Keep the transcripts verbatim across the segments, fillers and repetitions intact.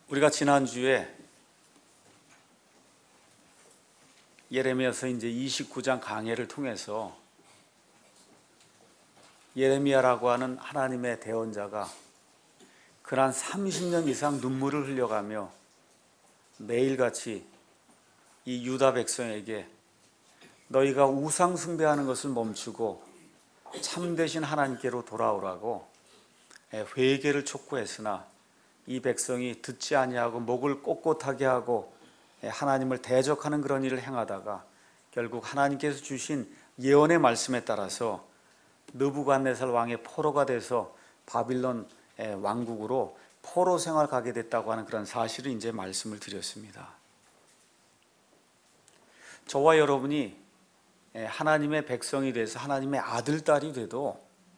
우리가 지난주에 예레미야서 이제 이십구 장 강해를 통해서 예레미야라고 하는 하나님의 대언자가 그간 삼십 년 이상 눈물을 흘려가며 매일같이 이 유다 백성에게 너희가 우상 숭배하는 것을 멈추고 참되신 하나님께로 돌아오라고 회개를 촉구했으나 이 백성이 듣지 아니하고 목을 꼿꼿하게 하고 하나님을 대적하는 그런 일을 행하다가 결국 하나님께서 주신 예언의 말씀에 따라서 느부갓네살 왕의 포로가 돼서 바빌론 왕국으로 포로 생활 가게 됐다고 하는 그런 사실을 이제 말씀을 드렸습니다. 저와 여러분이 하나님의 백성이 돼서 하나님의 아들, 딸이 돼도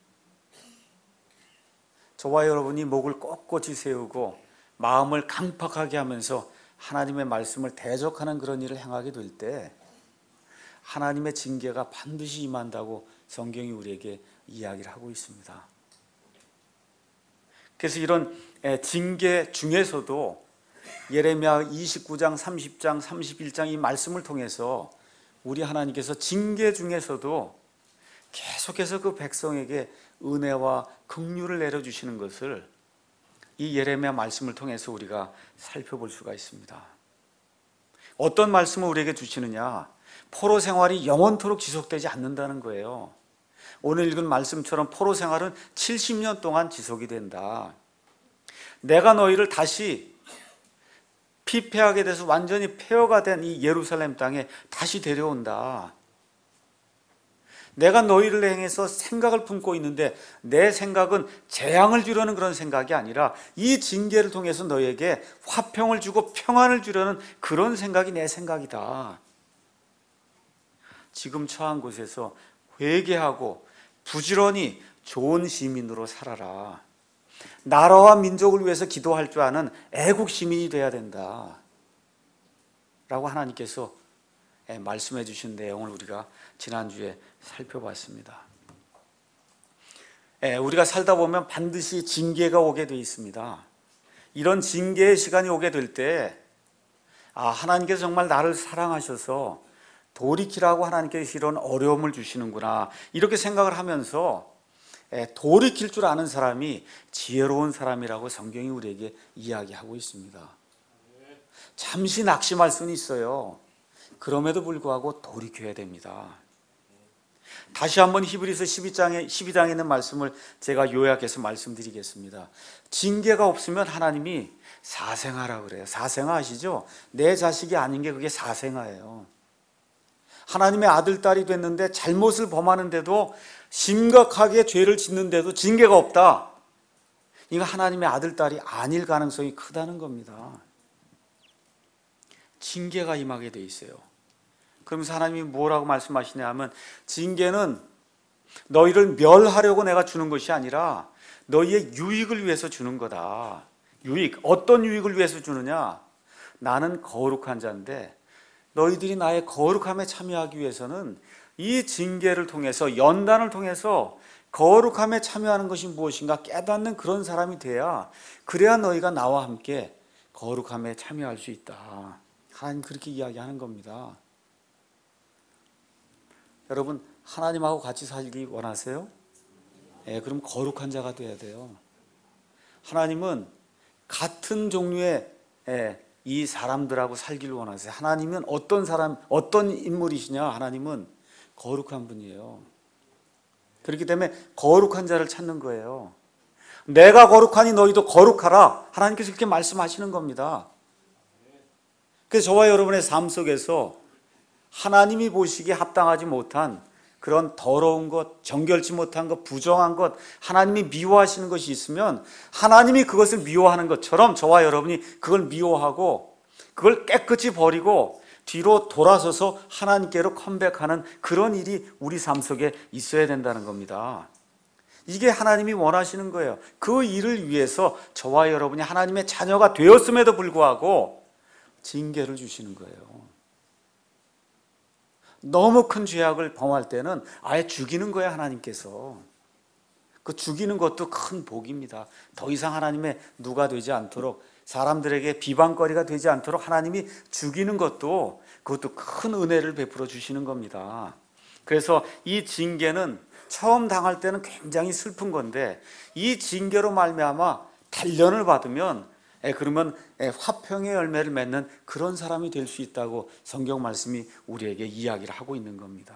저와 여러분이 목을 꼿꼿이 세우고 마음을 강팍하게 하면서 하나님의 말씀을 대적하는 그런 일을 행하게 될 때 하나님의 징계가 반드시 임한다고 성경이 우리에게 이야기를 하고 있습니다. 그래서 이런 징계 중에서도 예레미야 이십구 장, 삼십 장, 삼십일 장 이 말씀을 통해서 우리 하나님께서 징계 중에서도 계속해서 그 백성에게 은혜와 긍휼을 내려주시는 것을 이 예레미야 말씀을 통해서 우리가 살펴볼 수가 있습니다. 어떤 말씀을 우리에게 주시느냐? 포로 생활이 영원토록 지속되지 않는다는 거예요. 오늘 읽은 말씀처럼 포로 생활은 칠십 년 동안 지속이 된다. 내가 너희를 다시 피폐하게 돼서 완전히 폐허가 된 이 예루살렘 땅에 다시 데려온다. 내가 너희를 향해서 생각을 품고 있는데 내 생각은 재앙을 주려는 그런 생각이 아니라 이 징계를 통해서 너희에게 화평을 주고 평안을 주려는 그런 생각이 내 생각이다. 지금 처한 곳에서 회개하고 부지런히 좋은 시민으로 살아라. 나라와 민족을 위해서 기도할 줄 아는 애국 시민이 돼야 된다 라고 하나님께서 말씀해 주신 내용을 우리가 지난주에 살펴봤습니다. 우리가 살다 보면 반드시 징계가 오게 되어 있습니다. 이런 징계의 시간이 오게 될 때 아, 하나님께서 정말 나를 사랑하셔서 돌이키라고 하나님께서 이런 어려움을 주시는구나 이렇게 생각을 하면서 돌이킬 줄 아는 사람이 지혜로운 사람이라고 성경이 우리에게 이야기하고 있습니다. 잠시 낙심할 수는 있어요. 그럼에도 불구하고 돌이켜야 됩니다. 다시 한번 히브리서 십이 장에, 십이 장에 있는 말씀을 제가 요약해서 말씀드리겠습니다. 징계가 없으면 하나님이 사생아라 그래요. 사생아 아시죠? 내 자식이 아닌 게 그게 사생아예요. 하나님의 아들, 딸이 됐는데 잘못을 범하는데도 심각하게 죄를 짓는데도 징계가 없다. 이거 하나님의 아들, 딸이 아닐 가능성이 크다는 겁니다. 징계가 임하게 돼 있어요. 그러면서 하나님이 뭐라고 말씀하시냐 하면 징계는 너희를 멸하려고 내가 주는 것이 아니라 너희의 유익을 위해서 주는 거다. 유익, 어떤 유익을 위해서 주느냐? 나는 거룩한 자인데 너희들이 나의 거룩함에 참여하기 위해서는 이 징계를 통해서 연단을 통해서 거룩함에 참여하는 것이 무엇인가 깨닫는 그런 사람이 돼야 그래야 너희가 나와 함께 거룩함에 참여할 수 있다. 하나님 그렇게 이야기하는 겁니다. 여러분 하나님하고 같이 살기 원하세요? 예, 그럼 거룩한 자가 돼야 돼요. 하나님은 같은 종류의 예, 이 사람들하고 살기를 원하세요. 하나님은 어떤 사람, 어떤 인물이시냐? 하나님은 거룩한 분이에요. 그렇기 때문에 거룩한 자를 찾는 거예요. 내가 거룩하니 너희도 거룩하라. 하나님께서 그렇게 말씀하시는 겁니다. 그래서 저와 여러분의 삶 속에서 하나님이 보시기에 합당하지 못한 그런 더러운 것, 정결치 못한 것, 부정한 것, 하나님이 미워하시는 것이 있으면 하나님이 그것을 미워하는 것처럼 저와 여러분이 그걸 미워하고 그걸 깨끗이 버리고 뒤로 돌아서서 하나님께로 컴백하는 그런 일이 우리 삶 속에 있어야 된다는 겁니다. 이게 하나님이 원하시는 거예요. 그 일을 위해서 저와 여러분이 하나님의 자녀가 되었음에도 불구하고 징계를 주시는 거예요. 너무 큰 죄악을 범할 때는 아예 죽이는 거야 하나님께서. 그 죽이는 것도 큰 복입니다. 더 이상 하나님의 누가 되지 않도록 사람들에게 비방거리가 되지 않도록 하나님이 죽이는 것도 그것도 큰 은혜를 베풀어 주시는 겁니다. 그래서 이 징계는 처음 당할 때는 굉장히 슬픈 건데 이 징계로 말미암아 단련을 받으면 예, 그러면 예, 화평의 열매를 맺는 그런 사람이 될 수 있다고 성경 말씀이 우리에게 이야기를 하고 있는 겁니다.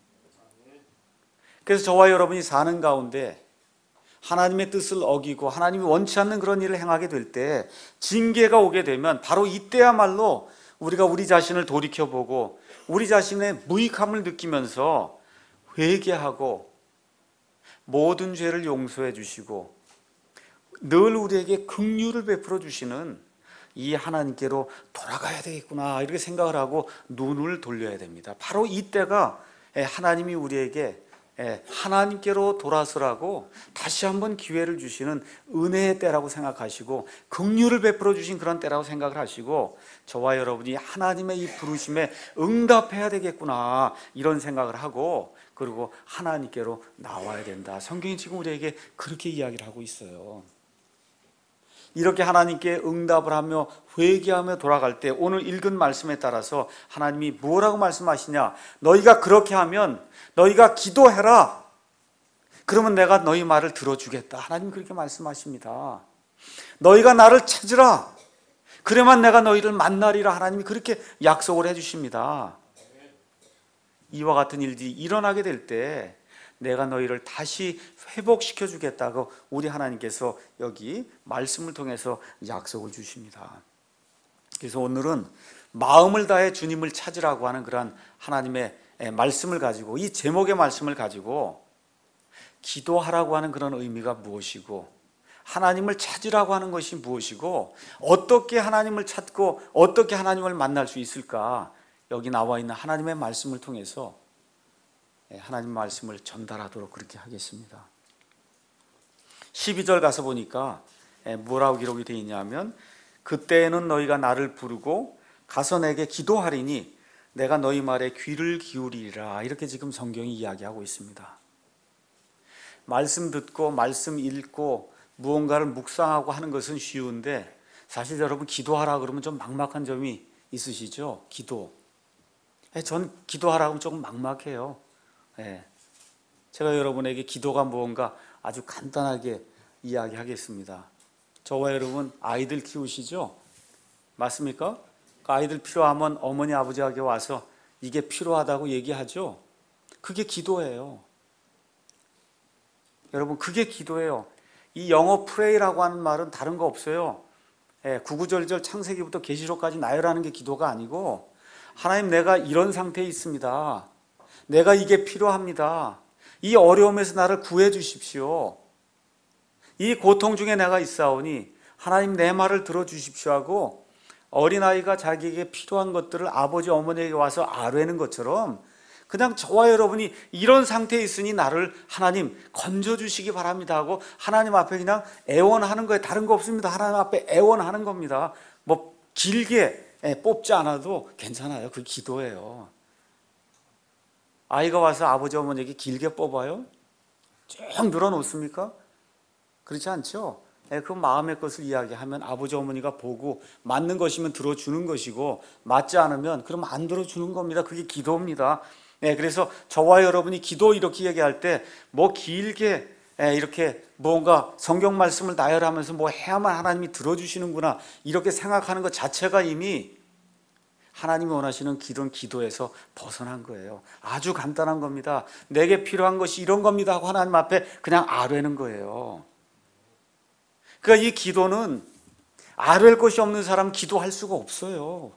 그래서 저와 여러분이 사는 가운데 하나님의 뜻을 어기고 하나님이 원치 않는 그런 일을 행하게 될 때 징계가 오게 되면 바로 이때야말로 우리가 우리 자신을 돌이켜보고 우리 자신의 무익함을 느끼면서 회개하고 모든 죄를 용서해 주시고 늘 우리에게 긍휼을 베풀어 주시는 이 하나님께로 돌아가야 되겠구나 이렇게 생각을 하고 눈을 돌려야 됩니다. 바로 이때가 하나님이 우리에게 하나님께로 돌아서라고 다시 한번 기회를 주시는 은혜의 때라고 생각하시고 긍휼을 베풀어 주신 그런 때라고 생각을 하시고 저와 여러분이 하나님의 이 부르심에 응답해야 되겠구나 이런 생각을 하고 그리고 하나님께로 나와야 된다. 성경이 지금 우리에게 그렇게 이야기를 하고 있어요. 이렇게 하나님께 응답을 하며 회개하며 돌아갈 때 오늘 읽은 말씀에 따라서 하나님이 뭐라고 말씀하시냐? 너희가 그렇게 하면 너희가 기도해라. 그러면 내가 너희 말을 들어주겠다. 하나님 그렇게 말씀하십니다. 너희가 나를 찾으라. 그래만 내가 너희를 만나리라. 하나님이 그렇게 약속을 해주십니다. 이와 같은 일들이 일어나게 될 때 내가 너희를 다시 회복시켜 주겠다고 우리 하나님께서 여기 말씀을 통해서 약속을 주십니다. 그래서 오늘은 마음을 다해 주님을 찾으라고 하는 그런 하나님의 말씀을 가지고 이 제목의 말씀을 가지고 기도하라고 하는 그런 의미가 무엇이고 하나님을 찾으라고 하는 것이 무엇이고 어떻게 하나님을 찾고 어떻게 하나님을 만날 수 있을까 여기 나와 있는 하나님의 말씀을 통해서 하나님 말씀을 전달하도록 그렇게 하겠습니다. 십이 절 가서 보니까 뭐라고 기록이 되어 있냐면 그때에는 너희가 나를 부르고 가서 내게 기도하리니 내가 너희 말에 귀를 기울이리라 이렇게 지금 성경이 이야기하고 있습니다. 말씀 듣고 말씀 읽고 무언가를 묵상하고 하는 것은 쉬운데 사실 여러분 기도하라 그러면 좀 막막한 점이 있으시죠? 기도. 전 기도하라고 하면 조금 막막해요. 네. 제가 여러분에게 기도가 무언가 아주 간단하게 이야기하겠습니다. 저와 여러분 아이들 키우시죠? 맞습니까? 그 아이들 필요하면 어머니 아버지에게 와서 이게 필요하다고 얘기하죠? 그게 기도예요. 여러분 그게 기도예요. 이 영어 프레이라고 하는 말은 다른 거 없어요. 예, 구구절절 창세기부터 계시록까지 나열하는 게 기도가 아니고 하나님 내가 이런 상태에 있습니다. 내가 이게 필요합니다. 이 어려움에서 나를 구해 주십시오. 이 고통 중에 내가 있사오니 하나님 내 말을 들어주십시오 하고 어린아이가 자기에게 필요한 것들을 아버지 어머니에게 와서 아뢰는 것처럼 그냥 저와 여러분이 이런 상태에 있으니 나를 하나님 건져주시기 바랍니다 하고 하나님 앞에 그냥 애원하는 거예요. 다른 거 없습니다. 하나님 앞에 애원하는 겁니다. 뭐 길게 뽑지 않아도 괜찮아요. 그 기도예요. 아이가 와서 아버지 어머니에게 길게 뽑아요? 쭉 늘어놓습니까? 그렇지 않죠? 그 마음의 것을 이야기하면 아버지 어머니가 보고 맞는 것이면 들어주는 것이고 맞지 않으면 그럼 안 들어주는 겁니다. 그게 기도입니다. 네, 그래서 저와 여러분이 기도 이렇게 얘기할 때 뭐 길게 이렇게 뭔가 성경 말씀을 나열하면서 뭐 해야만 하나님이 들어주시는구나 이렇게 생각하는 것 자체가 이미 하나님이 원하시는 길은 기도에서 벗어난 거예요. 아주 간단한 겁니다. 내게 필요한 것이 이런 겁니다 하고 하나님 앞에 그냥 아뢰는 거예요. 그러니까 이 기도는 아뢰을 것이 없는 사람 기도할 수가 없어요.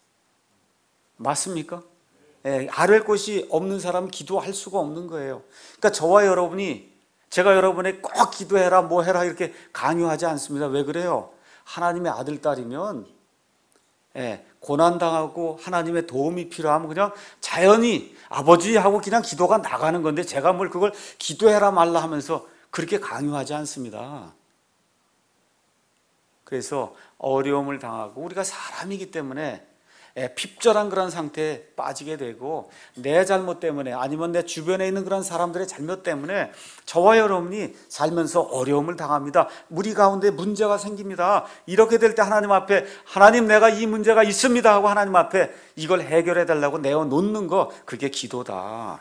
맞습니까? 예, 아뢰을 것이 없는 사람은 기도할 수가 없는 거예요. 그러니까 저와 여러분이 제가 여러분에게 꼭 기도해라 뭐 해라 이렇게 강요하지 않습니다. 왜 그래요? 하나님의 아들 딸이면 예, 고난당하고 하나님의 도움이 필요하면 그냥 자연히 아버지 하고 그냥 기도가 나가는 건데 제가 뭘 그걸 기도해라 말라 하면서 그렇게 강요하지 않습니다. 그래서 어려움을 당하고 우리가 사람이기 때문에 핍절한 그런 상태에 빠지게 되고, 내 잘못 때문에 아니면 내 주변에 있는 그런 사람들의 잘못 때문에 저와 여러분이 살면서 어려움을 당합니다. 우리 가운데 문제가 생깁니다. 이렇게 될 때 하나님 앞에, 하나님 내가 이 문제가 있습니다 하고 하나님 앞에 이걸 해결해 달라고 내어놓는 거, 그게 기도다.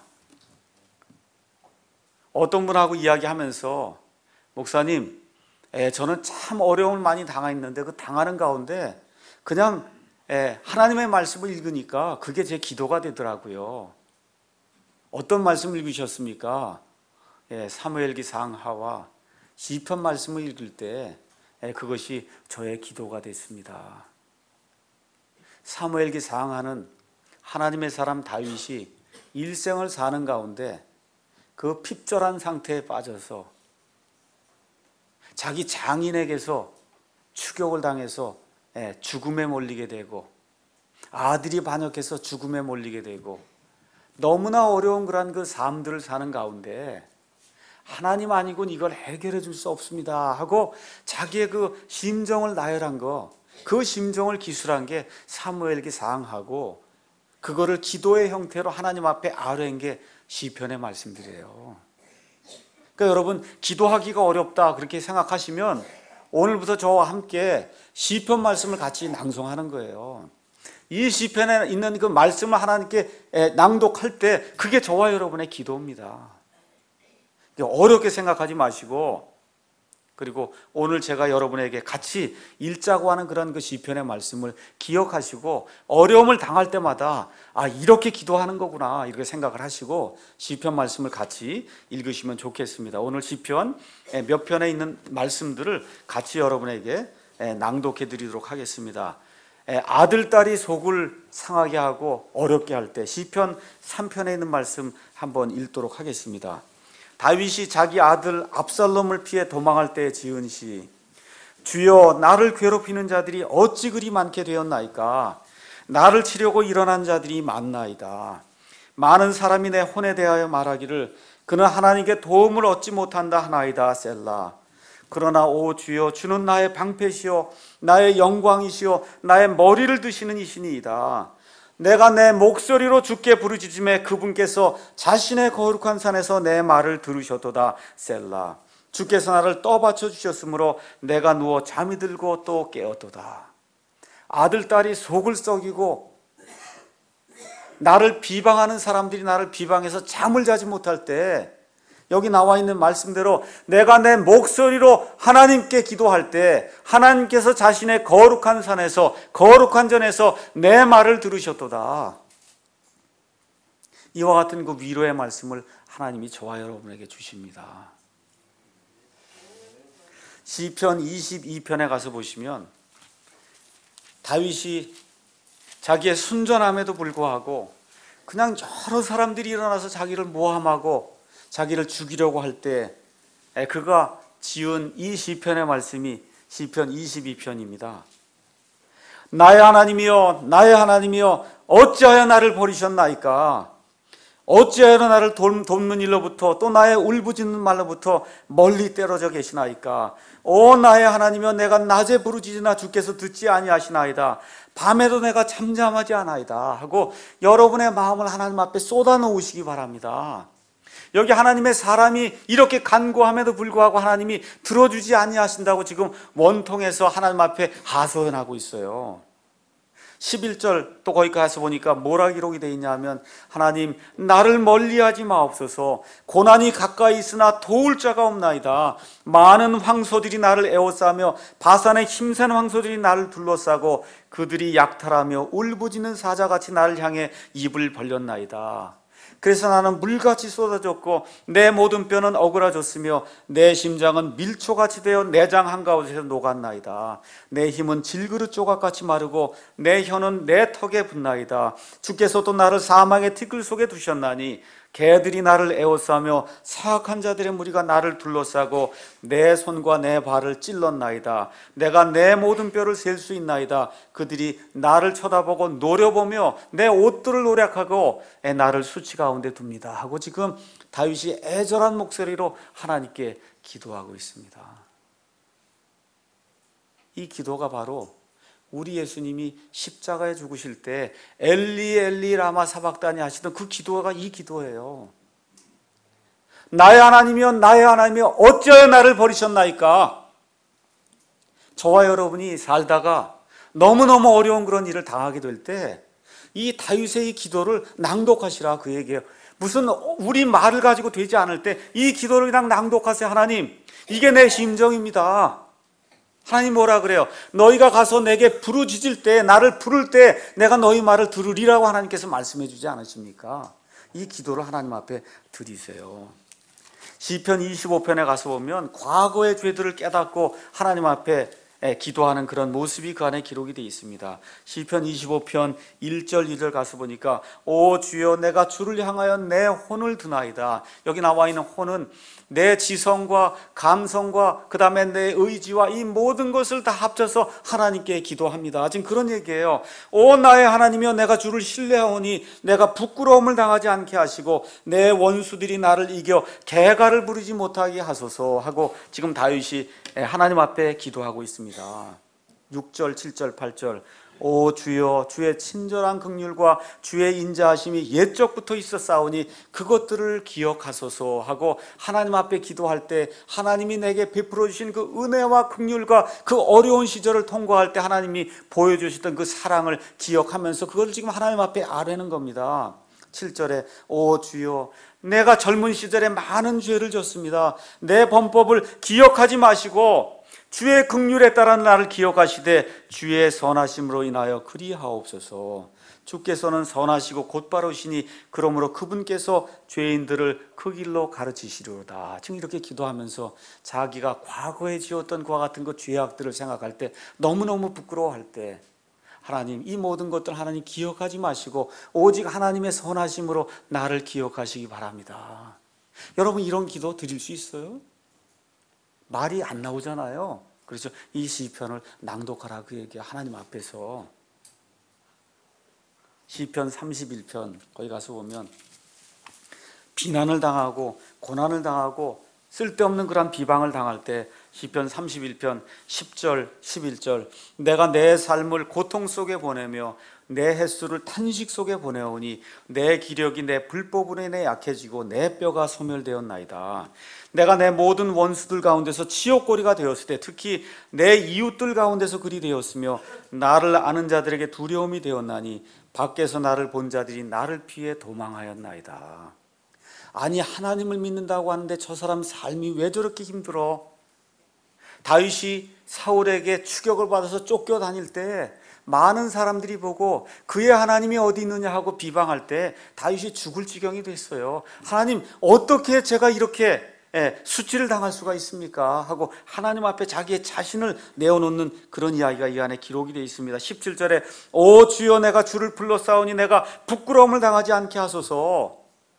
어떤 분하고 이야기하면서, 목사님, 에, 저는 참 어려움을 많이 당했는데 그 당하는 가운데 그냥 에, 하나님의 말씀을 읽으니까 그게 제 기도가 되더라고요. 어떤 말씀을 읽으셨습니까? 예, 사무엘기 상하와 시편 말씀을 읽을 때 에, 그것이 저의 기도가 됐습니다. 사무엘기 상하는 하나님의 사람 다윗이 일생을 사는 가운데 그 핍절한 상태에 빠져서 자기 장인에게서 추격을 당해서 죽음에 몰리게 되고, 아들이 반역해서 죽음에 몰리게 되고, 너무나 어려운 그런 그 삶들을 사는 가운데 하나님 아니고는 이걸 해결해 줄 수 없습니다 하고 자기의 그 심정을 나열한 거, 그 심정을 기술한 게 사무엘기 상하고, 그거를 기도의 형태로 하나님 앞에 아뢰인 게 시편의 말씀들이에요. 그러니까 여러분, 기도하기가 어렵다 그렇게 생각하시면 오늘부터 저와 함께 시편 말씀을 같이 낭송하는 거예요. 이 시편에 있는 그 말씀을 하나님께 낭독할 때 그게 저와 여러분의 기도입니다. 어렵게 생각하지 마시고, 그리고 오늘 제가 여러분에게 같이 읽자고 하는 그런 그 시편의 말씀을 기억하시고, 어려움을 당할 때마다 아, 이렇게 기도하는 거구나 이렇게 생각을 하시고 시편 말씀을 같이 읽으시면 좋겠습니다. 오늘 시편 몇 편에 있는 말씀들을 같이 여러분에게 낭독해 드리도록 하겠습니다. 아들, 딸이 속을 상하게 하고 어렵게 할 때, 시편 삼 편에 있는 말씀 한번 읽도록 하겠습니다. 다윗이 자기 아들 압살롬을 피해 도망할 때 지은 시. 주여, 나를 괴롭히는 자들이 어찌 그리 많게 되었나이까. 나를 치려고 일어난 자들이 많나이다. 많은 사람이 내 혼에 대하여 말하기를 그는 하나님께 도움을 얻지 못한다 하나이다. 셀라. 그러나 오 주여, 주는 나의 방패시요 나의 영광이시요 나의 머리를 드시는 이시니이다. 내가 내 목소리로 주께 부르짖음에 그분께서 자신의 거룩한 산에서 내 말을 들으셨도다. 셀라. 주께서 나를 떠받쳐 주셨으므로 내가 누워 잠이 들고 또 깨었도다. 아들, 딸이 속을 썩이고 나를 비방하는 사람들이 나를 비방해서 잠을 자지 못할 때, 여기 나와 있는 말씀대로 내가 내 목소리로 하나님께 기도할 때 하나님께서 자신의 거룩한 산에서, 거룩한 전에서 내 말을 들으셨도다. 이와 같은 그 위로의 말씀을 하나님이 저와 여러분에게 주십니다. 시편 이십이 편에 가서 보시면 다윗이 자기의 순전함에도 불구하고 그냥 여러 사람들이 일어나서 자기를 모함하고 자기를 죽이려고 할 때 그가 지은 이 시편의 말씀이 시편 이십이 편입니다. 나의 하나님이여, 나의 하나님이여, 어찌하여 나를 버리셨나이까. 어찌하여 나를 돕는 일로부터 또 나의 울부짖는 말로부터 멀리 떨어져 계시나이까. 오 나의 하나님이여, 내가 낮에 부르짖으나 주께서 듣지 아니하시나이다. 밤에도 내가 잠잠하지 않아이다 하고 여러분의 마음을 하나님 앞에 쏟아 놓으시기 바랍니다. 여기 하나님의 사람이 이렇게 간구함에도 불구하고 하나님이 들어주지 아니하신다고 지금 원통에서 하나님 앞에 하소연하고 있어요. 십일 절 또 거기 가서 보니까 뭐라 기록이 되어 있냐면, 하나님 나를 멀리하지 마옵소서. 고난이 가까이 있으나 도울 자가 없나이다. 많은 황소들이 나를 에워싸며 바산의 힘센 황소들이 나를 둘러싸고 그들이 약탈하며 울부짖는 사자같이 나를 향해 입을 벌렸나이다. 그래서 나는 물같이 쏟아졌고 내 모든 뼈는 어그라졌으며 내 심장은 밀초같이 되어 내장 한가운데서 녹았나이다. 내 힘은 질그릇 조각같이 마르고 내 혀는 내 턱에 붙나이다. 주께서 또 나를 사망의 티끌 속에 두셨나니 개들이 나를 에워싸며 사악한 자들의 무리가 나를 둘러싸고 내 손과 내 발을 찔렀나이다. 내가 내 모든 뼈를 셀 수 있나이다. 그들이 나를 쳐다보고 노려보며 내 옷들을 노략하고 나를 수치 가운데 둡니다 하고 지금 다윗이 애절한 목소리로 하나님께 기도하고 있습니다. 이 기도가 바로 우리 예수님이 십자가에 죽으실 때 엘리 엘리 라마 사박다니 하시던 그 기도가 이 기도예요. 나의 하나님이여 나의 하나님이여 어찌하여 나를 버리셨나이까. 저와 여러분이 살다가 너무너무 어려운 그런 일을 당하게 될 때 이 다윗의 이 기도를 낭독하시라 그 얘기예요. 무슨 우리 말을 가지고 되지 않을 때 이 기도를 그냥 낭독하세요. 하나님, 이게 내 심정입니다. 하나님 뭐라 그래요? 너희가 가서 내게 부르짖을 때, 나를 부를 때 내가 너희 말을 들으리라고 하나님께서 말씀해 주지 않으십니까? 이 기도를 하나님 앞에 드리세요. 시편 이십오 편에 가서 보면 과거의 죄들을 깨닫고 하나님 앞에 기도하는 그런 모습이 그 안에 기록이 되어 있습니다. 시편 이십오 편 일 절 이 절 가서 보니까 오 주여 내가 주를 향하여 내 혼을 드나이다. 여기 나와 있는 혼은 내 지성과 감성과 그 다음에 내 의지와 이 모든 것을 다 합쳐서 하나님께 기도합니다. 지금 그런 얘기예요. 오 나의 하나님이여 내가 주를 신뢰하오니 내가 부끄러움을 당하지 않게 하시고 내 원수들이 나를 이겨 개가를 부르지 못하게 하소서 하고 지금 다윗이 하나님 앞에 기도하고 있습니다. 육 절 칠 절 팔 절 오 주여 주의 친절한 긍휼과 주의 인자하심이 옛적부터 있었사오니 그것들을 기억하소서 하고 하나님 앞에 기도할 때 하나님이 내게 베풀어 주신 그 은혜와 긍휼과 그 어려운 시절을 통과할 때 하나님이 보여주셨던 그 사랑을 기억하면서 그걸 지금 하나님 앞에 아뢰는 겁니다. 칠 절에 오 주여 내가 젊은 시절에 많은 죄를 졌습니다. 내 범법을 기억하지 마시고 주의 긍휼에 따라 나를 기억하시되 주의 선하심으로 인하여 그리하옵소서. 주께서는 선하시고 곧바르시니 그러므로 그분께서 죄인들을 그 길로 가르치시리로다. 지금 이렇게 기도하면서 자기가 과거에 지었던 그와 같은 그 죄악들을 생각할 때 너무너무 부끄러워할 때 하나님 이 모든 것들 하나님 기억하지 마시고 오직 하나님의 선하심으로 나를 기억하시기 바랍니다. 여러분 이런 기도 드릴 수 있어요? 말이 안 나오잖아요. 그래서 이 시편을 낭독하라 그 얘기 하나님 앞에서. 시편 삼십일 편 거기 가서 보면 비난을 당하고 고난을 당하고 쓸데없는 그런 비방을 당할 때 시편 삼십일 편 십 절 십일 절 내가 내 삶을 고통 속에 보내며 내 횟수를 탄식 속에 보내오니 내 기력이 내 불법으로 인해 약해지고 내 뼈가 소멸되었나이다. 내가 내 모든 원수들 가운데서 치욕거리가 되었을 때 특히 내 이웃들 가운데서 그리 되었으며 나를 아는 자들에게 두려움이 되었나니 밖에서 나를 본 자들이 나를 피해 도망하였나이다. 아니 하나님을 믿는다고 하는데 저 사람 삶이 왜 저렇게 힘들어? 다윗이 사울에게 추격을 받아서 쫓겨다닐 때 많은 사람들이 보고 그의 하나님이 어디 있느냐 하고 비방할 때 다윗이 죽을 지경이 됐어요. 하나님 어떻게 제가 이렇게 수치를 당할 수가 있습니까? 하고 하나님 앞에 자기의 자신을 내어놓는 그런 이야기가 이 안에 기록이 되어 있습니다. 십칠 절에 오 주여 내가 주를 불러싸우니 내가 부끄러움을 당하지 않게 하소서.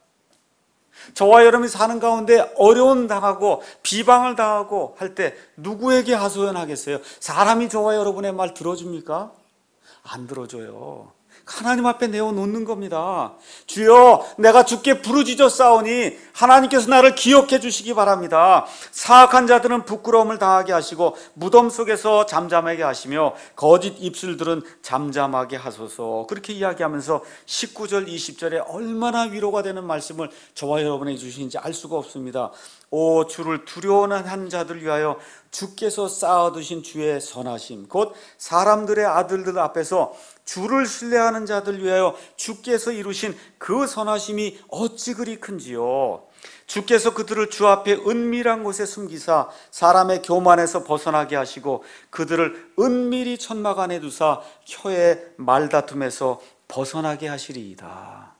저와 여러분이 사는 가운데 어려움 당하고 비방을 당하고 할 때 누구에게 하소연하겠어요? 사람이 저와 여러분의 말 들어줍니까? 안 들어줘요. 하나님 앞에 내어놓는 겁니다. 주여 내가 주께 부르짖어 싸우니 하나님께서 나를 기억해 주시기 바랍니다. 사악한 자들은 부끄러움을 당하게 하시고 무덤 속에서 잠잠하게 하시며 거짓 입술들은 잠잠하게 하소서. 그렇게 이야기하면서 십구 절 이십 절에 얼마나 위로가 되는 말씀을 저와 여러분에게 주시는지 알 수가 없습니다. 오 주를 두려워하는 자들 위하여 주께서 쌓아두신 주의 선하심 곧 사람들의 아들들 앞에서 주를 신뢰하는 자들 위하여 주께서 이루신 그 선하심이 어찌 그리 큰지요. 주께서 그들을 주 앞에 은밀한 곳에 숨기사 사람의 교만에서 벗어나게 하시고 그들을 은밀히 천막 안에 두사 혀의 말다툼에서 벗어나게 하시리이다.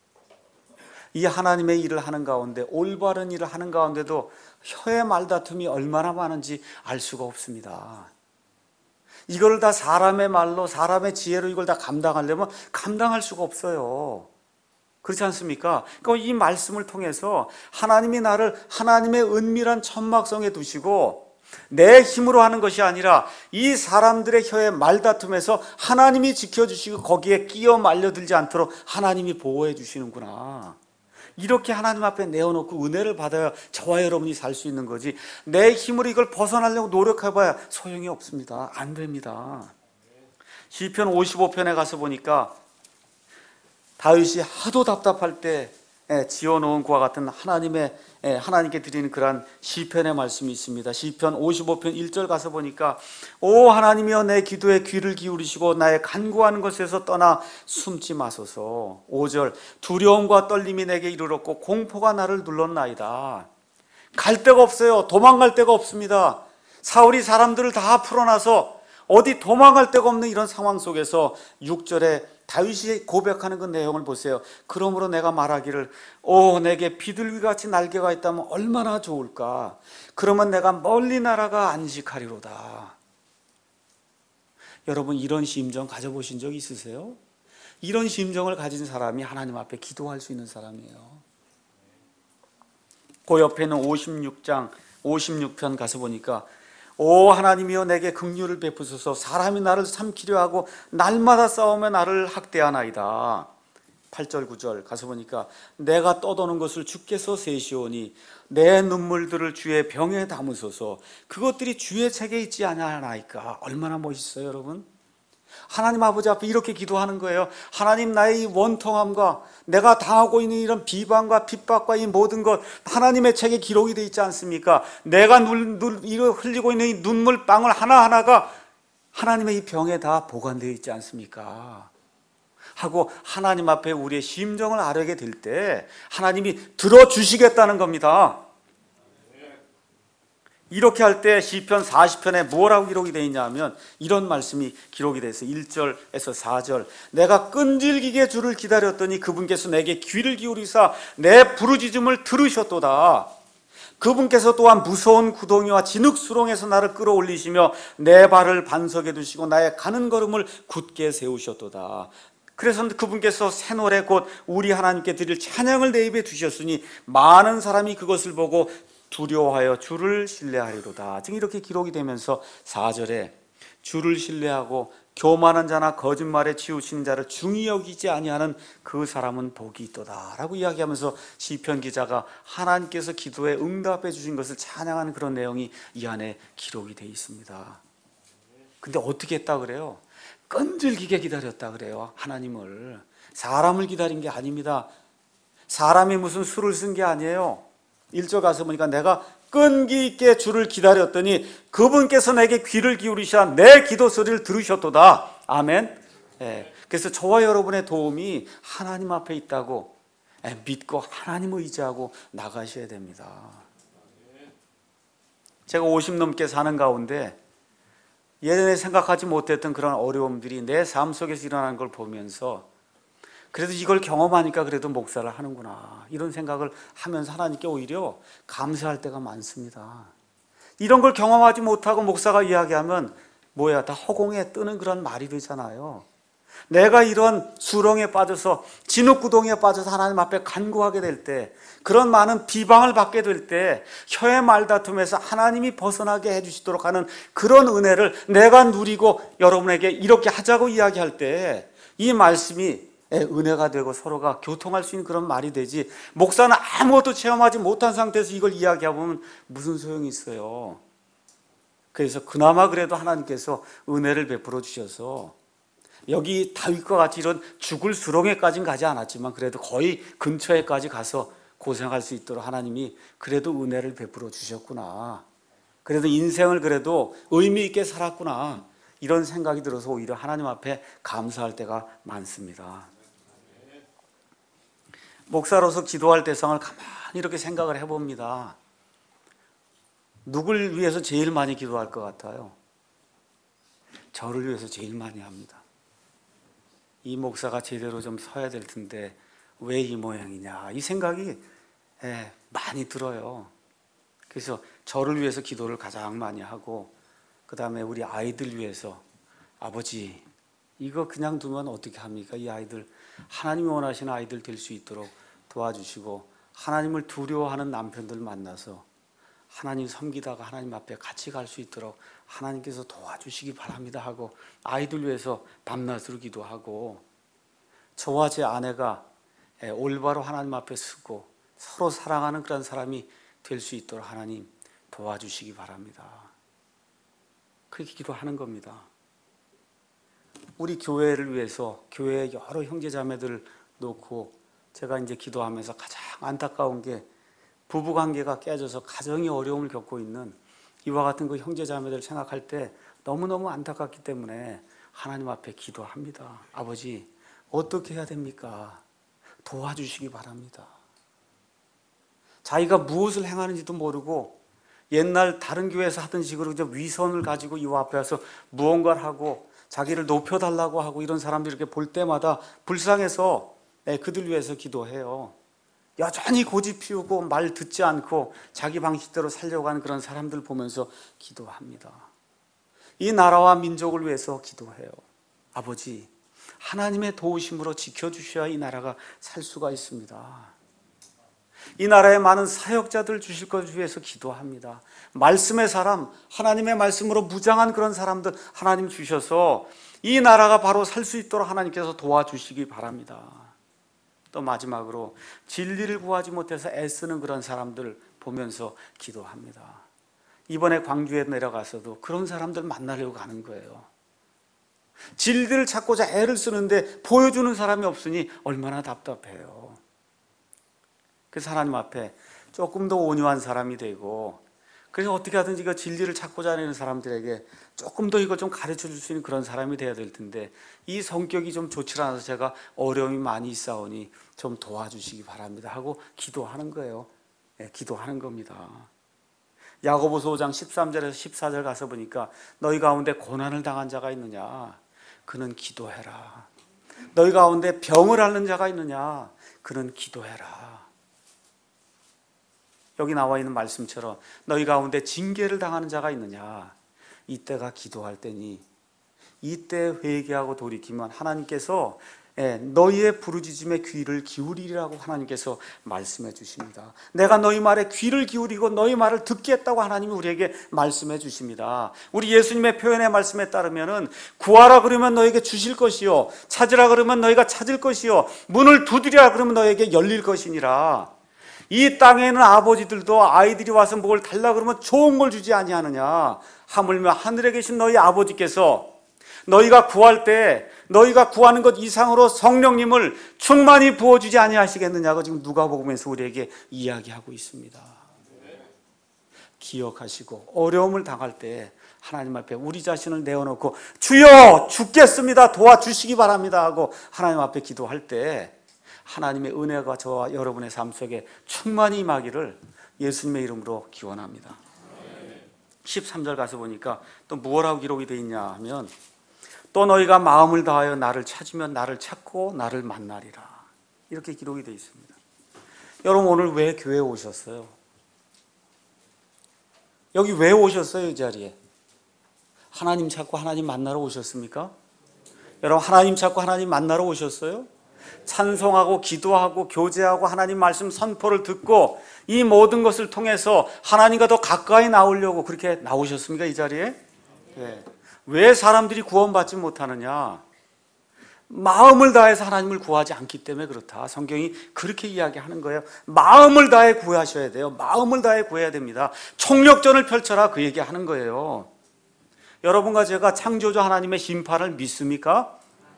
이 하나님의 일을 하는 가운데 올바른 일을 하는 가운데도 혀의 말다툼이 얼마나 많은지 알 수가 없습니다. 이걸 다 사람의 말로 사람의 지혜로 이걸 다 감당하려면 감당할 수가 없어요. 그렇지 않습니까? 그러니까 이 말씀을 통해서 하나님이 나를 하나님의 은밀한 천막성에 두시고 내 힘으로 하는 것이 아니라 이 사람들의 혀의 말다툼에서 하나님이 지켜주시고 거기에 끼어 말려들지 않도록 하나님이 보호해 주시는구나. 이렇게 하나님 앞에 내어놓고 은혜를 받아야 저와 여러분이 살 수 있는 거지 내 힘으로 이걸 벗어나려고 노력해봐야 소용이 없습니다. 안 됩니다. 시편 오십오 편에 가서 보니까 다윗이 하도 답답할 때 지어놓은 그와 같은 하나님의 하나님께 드리는 그러한 시편의 말씀이 있습니다. 시편 오십오 편 일 절 가서 보니까 오 하나님이여 내 기도에 귀를 기울이시고 나의 간구하는 것에서 떠나 숨지 마소서. 오 절 두려움과 떨림이 내게 이르렀고 공포가 나를 눌렀나이다. 갈 데가 없어요. 도망갈 데가 없습니다. 사울이 사람들을 다 풀어놔서 어디 도망갈 데가 없는 이런 상황 속에서 육 절에 다윗이 고백하는 그 내용을 보세요. 그러므로 내가 말하기를 오 내게 비둘기같이 날개가 있다면 얼마나 좋을까. 그러면 내가 멀리 날아가 안식하리로다. 여러분 이런 심정 가져보신 적 있으세요? 이런 심정을 가진 사람이 하나님 앞에 기도할 수 있는 사람이에요. 그 옆에는 오십육 장 오십육 편 가서 보니까 오 하나님이여 내게 긍휼을 베푸소서. 사람이 나를 삼키려 하고 날마다 싸우며 나를 학대하나이다. 팔 절 구 절 가서 보니까 내가 떠도는 것을 주께서 세시오니 내 눈물들을 주의 병에 담으소서. 그것들이 주의 책에 있지 아니하나이까. 얼마나 멋있어요 여러분. 하나님 아버지 앞에 이렇게 기도하는 거예요. 하나님 나의 이 원통함과 내가 당하고 있는 이런 비방과 핍박과 이 모든 것 하나님의 책에 기록이 되어 있지 않습니까? 내가 눈, 눈, 흘리고 있는 이 눈물방울 하나하나가 하나님의 이 병에 다 보관되어 있지 않습니까? 하고 하나님 앞에 우리의 심정을 아뢰게 될 때 하나님이 들어주시겠다는 겁니다. 이렇게 할 때 시편 사십 편에 뭐라고 기록이 되어 있냐면 이런 말씀이 기록이 되어 있어요. 일 절에서 사 절 내가 끈질기게 주를 기다렸더니 그분께서 내게 귀를 기울이사 내 부르짖음을 들으셨도다. 그분께서 또한 무서운 구덩이와 진흙수렁에서 나를 끌어올리시며 내 발을 반석에 두시고 나의 가는 걸음을 굳게 세우셨도다. 그래서 그분께서 새 노래 곧 우리 하나님께 드릴 찬양을 내 입에 두셨으니 많은 사람이 그것을 보고 두려워하여 주를 신뢰하리로다. 지금 이렇게 기록이 되면서 사 절에 주를 신뢰하고 교만한 자나 거짓말에 치우치는 자를 중히 여기지 아니하는 그 사람은 복이 있도다 라고 이야기하면서 시편 기자가 하나님께서 기도에 응답해 주신 것을 찬양하는 그런 내용이 이 안에 기록이 되어 있습니다. 근데 어떻게 했다 그래요? 끈질기게 기다렸다 그래요. 하나님을. 사람을 기다린 게 아닙니다. 사람이 무슨 수를 쓴 게 아니에요. 일 절 가서 보니까 내가 끈기 있게 주를 기다렸더니 그분께서 내게 귀를 기울이셔 내 기도 소리를 들으셨도다. 아멘. 예, 그래서 저와 여러분의 도움이 하나님 앞에 있다고 믿고 하나님을 의지하고 나가셔야 됩니다. 제가 오십 넘게 사는 가운데 예전에 생각하지 못했던 그런 어려움들이 내 삶 속에서 일어나는 걸 보면서 그래도 이걸 경험하니까 그래도 목사를 하는구나 이런 생각을 하면서 하나님께 오히려 감사할 때가 많습니다. 이런 걸 경험하지 못하고 목사가 이야기하면 뭐야 다 허공에 뜨는 그런 말이 되잖아요. 내가 이런 수렁에 빠져서 진흙구덩이에 빠져서 하나님 앞에 간구하게 될 때 그런 많은 비방을 받게 될 때 혀의 말다툼에서 하나님이 벗어나게 해주시도록 하는 그런 은혜를 내가 누리고 여러분에게 이렇게 하자고 이야기할 때 이 말씀이 은혜가 되고 서로가 교통할 수 있는 그런 말이 되지 목사는 아무것도 체험하지 못한 상태에서 이걸 이야기하면 무슨 소용이 있어요. 그래서 그나마 그래도 하나님께서 은혜를 베풀어 주셔서 여기 다윗과 같이 이런 죽을 수렁에까지는 가지 않았지만 그래도 거의 근처에까지 가서 고생할 수 있도록 하나님이 그래도 은혜를 베풀어 주셨구나. 그래도 인생을 그래도 의미 있게 살았구나. 이런 생각이 들어서 오히려 하나님 앞에 감사할 때가 많습니다. 목사로서 기도할 대상을 가만히 이렇게 생각을 해봅니다. 누굴 위해서 제일 많이 기도할 것 같아요? 저를 위해서 제일 많이 합니다. 이 목사가 제대로 좀 서야 될 텐데 왜 이 모양이냐 이 생각이 예, 많이 들어요. 그래서 저를 위해서 기도를 가장 많이 하고 그 다음에 우리 아이들 위해서 아버지 이거 그냥 두면 어떻게 합니까? 이 아이들 하나님이 원하시는 아이들 될 수 있도록 도와주시고 하나님을 두려워하는 남편들 만나서 하나님 섬기다가 하나님 앞에 같이 갈 수 있도록 하나님께서 도와주시기 바랍니다 하고 아이들 위해서 밤낮으로 기도하고 저와 제 아내가 올바로 하나님 앞에 서고 서로 사랑하는 그런 사람이 될 수 있도록 하나님 도와주시기 바랍니다. 그렇게 기도하는 겁니다. 우리 교회를 위해서 교회 여러 형제자매들을 놓고 제가 이제 기도하면서 가장 안타까운 게 부부 관계가 깨져서 가정이 어려움을 겪고 있는 이와 같은 그 형제자매들 생각할 때 너무너무 안타깝기 때문에 하나님 앞에 기도합니다. 아버지, 어떻게 해야 됩니까? 도와주시기 바랍니다. 자기가 무엇을 행하는지도 모르고 옛날 다른 교회에서 하던 식으로 위선을 가지고 이 앞에 와서 무언가를 하고 자기를 높여달라고 하고 이런 사람들 이렇게 볼 때마다 불쌍해서 그들 위해서 기도해요. 여전히 고집 피우고 말 듣지 않고 자기 방식대로 살려고 하는 그런 사람들 보면서 기도합니다. 이 나라와 민족을 위해서 기도해요. 아버지, 하나님의 도우심으로 지켜주셔야 이 나라가 살 수가 있습니다. 이 나라에 많은 사역자들 주실 것을 위해서 기도합니다. 말씀의 사람, 하나님의 말씀으로 무장한 그런 사람들 하나님 주셔서 이 나라가 바로 살 수 있도록 하나님께서 도와주시기 바랍니다. 또 마지막으로 진리를 구하지 못해서 애쓰는 그런 사람들 보면서 기도합니다. 이번에 광주에 내려가서도 그런 사람들 만나려고 가는 거예요. 진리를 찾고자 애를 쓰는데 보여주는 사람이 없으니 얼마나 답답해요. 그래서 하나님 앞에 조금 더 온유한 사람이 되고, 그래서 어떻게 하든지 그 진리를 찾고자 하는 사람들에게 조금 더 이걸 좀 가르쳐 줄 수 있는 그런 사람이 돼야 될 텐데 이 성격이 좀 좋지 않아서 제가 어려움이 많이 있사오니 좀 도와주시기 바랍니다 하고 기도하는 거예요. 네, 기도하는 겁니다. 야고보서 오 장 십삼 절에서 십사 절 가서 보니까 너희 가운데 고난을 당한 자가 있느냐? 그는 기도해라. 너희 가운데 병을 앓는 자가 있느냐? 그는 기도해라. 여기 나와 있는 말씀처럼 너희 가운데 징계를 당하는 자가 있느냐? 이때가 기도할 때니 이때 회개하고 돌이키면 하나님께서 너희의 부르짖음에 귀를 기울이라고 하나님께서 말씀해 주십니다. 내가 너희 말에 귀를 기울이고 너희 말을 듣겠다고 하나님이 우리에게 말씀해 주십니다. 우리 예수님의 표현의 말씀에 따르면은 구하라 그러면 너에게 주실 것이요, 찾으라 그러면 너희가 찾을 것이요, 문을 두드리라 그러면 너에게 열릴 것이니라. 이 땅에 있는 아버지들도 아이들이 와서 뭘 달라 그러면 좋은 걸 주지 아니하느냐? 하물며 하늘에 계신 너희 아버지께서 너희가 구할 때 너희가 구하는 것 이상으로 성령님을 충만히 부어주지 아니하시겠느냐고 지금 누가복음에서 우리에게 이야기하고 있습니다. 기억하시고 어려움을 당할 때 하나님 앞에 우리 자신을 내어놓고 주여 죽겠습니다 도와주시기 바랍니다 하고 하나님 앞에 기도할 때 하나님의 은혜가 저와 여러분의 삶 속에 충만히 임하기를 예수님의 이름으로 기원합니다. 십삼 절 가서 보니까 또 무엇라고 기록이 되어 있냐 하면 또 너희가 마음을 다하여 나를 찾으면 나를 찾고 나를 만나리라, 이렇게 기록이 되어 있습니다. 여러분 오늘 왜 교회에 오셨어요? 여기 왜 오셨어요? 이 자리에 하나님 찾고 하나님 만나러 오셨습니까? 여러분 하나님 찾고 하나님 만나러 오셨어요? 찬송하고 기도하고 교제하고 하나님 말씀 선포를 듣고 이 모든 것을 통해서 하나님과 더 가까이 나오려고 그렇게 나오셨습니까? 이 자리에? 네. 왜 사람들이 구원받지 못하느냐? 마음을 다해서 하나님을 구하지 않기 때문에 그렇다. 성경이 그렇게 이야기하는 거예요. 마음을 다해 구하셔야 돼요. 마음을 다해 구해야 됩니다. 총력전을 펼쳐라, 그 얘기하는 거예요. 여러분과 제가 창조주 하나님의 심판을 믿습니까?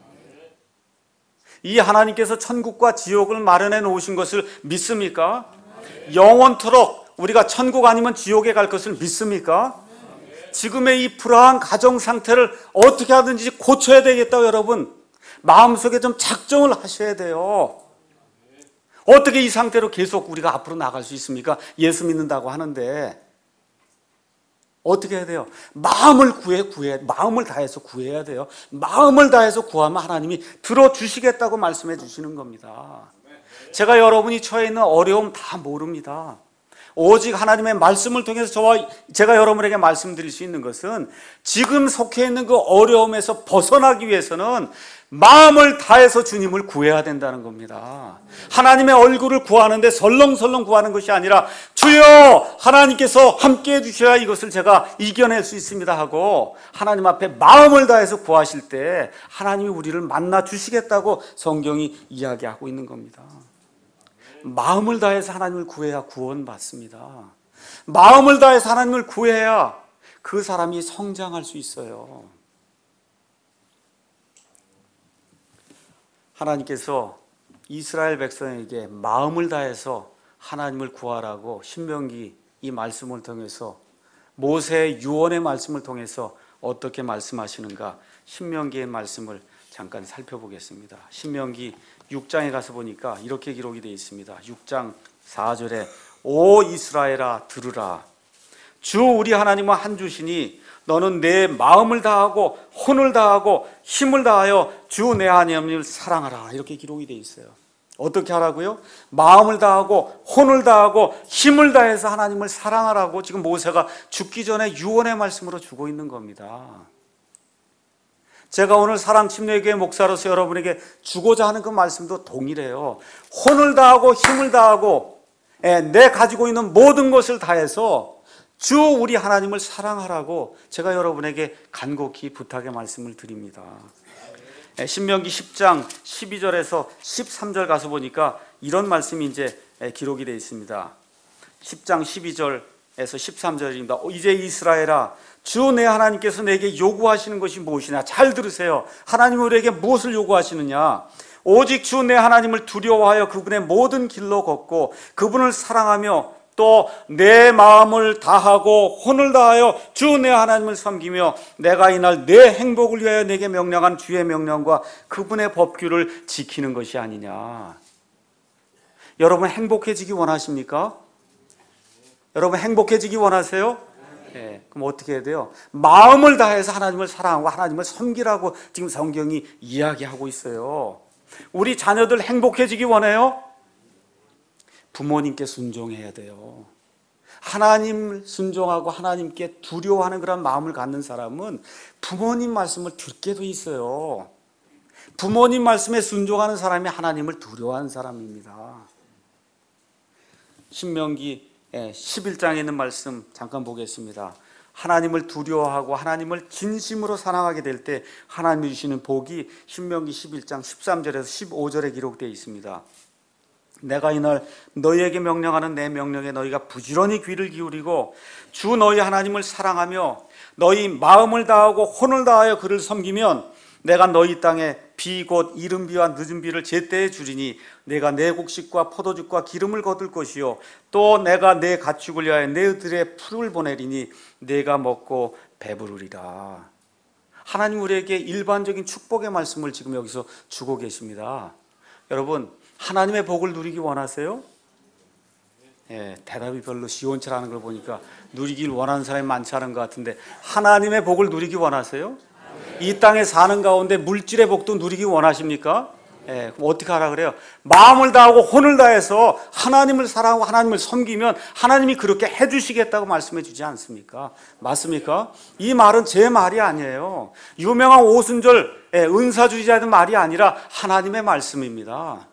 이 하나님께서 천국과 지옥을 마련해 놓으신 것을 믿습니까? 영원토록 우리가 천국 아니면 지옥에 갈 것을 믿습니까? 지금의 이 불안한 가정 상태를 어떻게 하든지 고쳐야 되겠다고 여러분 마음속에 좀 작정을 하셔야 돼요. 어떻게 이 상태로 계속 우리가 앞으로 나갈 수 있습니까? 예수 믿는다고 하는데 어떻게 해야 돼요? 마음을 구해 구해 마음을 다해서 구해야 돼요. 마음을 다해서 구하면 하나님이 들어주시겠다고 말씀해 주시는 겁니다. 제가 여러분이 처해 있는 어려움 다 모릅니다. 오직 하나님의 말씀을 통해서 저와 제가 여러분에게 말씀드릴 수 있는 것은 지금 속해 있는 그 어려움에서 벗어나기 위해서는 마음을 다해서 주님을 구해야 된다는 겁니다. 하나님의 얼굴을 구하는데 설렁설렁 구하는 것이 아니라 주여 하나님께서 함께해 주셔야 이것을 제가 이겨낼 수 있습니다 하고 하나님 앞에 마음을 다해서 구하실 때 하나님이 우리를 만나 주시겠다고 성경이 이야기하고 있는 겁니다. 마음을 다해서 하나님을 구해야 구원받습니다. 마음을 다해서 하나님을 구해야 그 사람이 성장할 수 있어요. 하나님께서 이스라엘 백성에게 마음을 다해서 하나님을 구하라고 신명기 이 말씀을 통해서, 모세의 유언의 말씀을 통해서 어떻게 말씀하시는가, 신명기의 말씀을 잠깐 살펴보겠습니다. 신명기 육 장에 가서 보니까 이렇게 기록이 되어 있습니다. 육 장 사 절에 오 이스라엘아 들으라. 주 우리 하나님은 한 주시니 너는 내 마음을 다하고 혼을 다하고 힘을 다하여 주 내 하나님을 사랑하라. 이렇게 기록이 되어 있어요. 어떻게 하라고요? 마음을 다하고 혼을 다하고 힘을 다해서 하나님을 사랑하라고 지금 모세가 죽기 전에 유언의 말씀으로 주고 있는 겁니다. 제가 오늘 사랑침례교회 목사로서 여러분에게 주고자 하는 그 말씀도 동일해요. 혼을 다하고 힘을 다하고 내 가지고 있는 모든 것을 다해서 주 우리 하나님을 사랑하라고 제가 여러분에게 간곡히 부탁의 말씀을 드립니다. 신명기 십 장 십이 절에서 십삼 절 가서 보니까 이런 말씀이 이제 기록이 되어 있습니다. 십 장 십이 절에서 십삼 절입니다. 이제 이스라엘아, 주 내 하나님께서 내게 요구하시는 것이 무엇이냐. 잘 들으세요. 하나님은 우리에게 무엇을 요구하시느냐. 오직 주 내 하나님을 두려워하여 그분의 모든 길로 걷고 그분을 사랑하며 또 내 마음을 다하고 혼을 다하여 주 내 하나님을 섬기며 내가 이날 내 행복을 위하여 내게 명령한 주의 명령과 그분의 법규를 지키는 것이 아니냐. 여러분 행복해지기 원하십니까? 여러분 행복해지기 원하세요? 네, 그럼 어떻게 해야 돼요? 마음을 다해서 하나님을 사랑하고 하나님을 섬기라고 지금 성경이 이야기하고 있어요. 우리 자녀들 행복해지기 원해요? 부모님께 순종해야 돼요. 하나님 순종하고 하나님께 두려워하는 그런 마음을 갖는 사람은 부모님 말씀을 듣게 돼 있어요. 부모님 말씀에 순종하는 사람이 하나님을 두려워하는 사람입니다. 신명기 십일 장에 있는 말씀 잠깐 보겠습니다. 하나님을 두려워하고 하나님을 진심으로 사랑하게 될 때 하나님이 주시는 복이 신명기 십일 장 십삼 절에서 십오 절에 기록되어 있습니다. 내가 이날 너희에게 명령하는 내 명령에 너희가 부지런히 귀를 기울이고 주 너희 하나님을 사랑하며 너희 마음을 다하고 혼을 다하여 그를 섬기면 내가 너희 땅에 비 곧 이른 비와 늦은 비를 제때에 주리니 내가 내 곡식과 포도즙과 기름을 거둘 것이요 또 내가 내 가축을 위하여 내 들에 풀을 보내리니 내가 먹고 배부르리라. 하나님 우리에게 일반적인 축복의 말씀을 지금 여기서 주고 계십니다. 여러분 하나님의 복을 누리기 원하세요? 예, 대답이 별로 시원찮은 걸 보니까 누리길 원하는 사람이 많지 않은 것 같은데 하나님의 복을 누리기 원하세요? 이 땅에 사는 가운데 물질의 복도 누리기 원하십니까? 예, 그럼 어떻게 하라 그래요? 마음을 다하고 혼을 다해서 하나님을 사랑하고 하나님을 섬기면 하나님이 그렇게 해주시겠다고 말씀해 주지 않습니까? 맞습니까? 이 말은 제 말이 아니에요. 유명한 오순절 예, 은사주의자의 말이 아니라 하나님의 말씀입니다.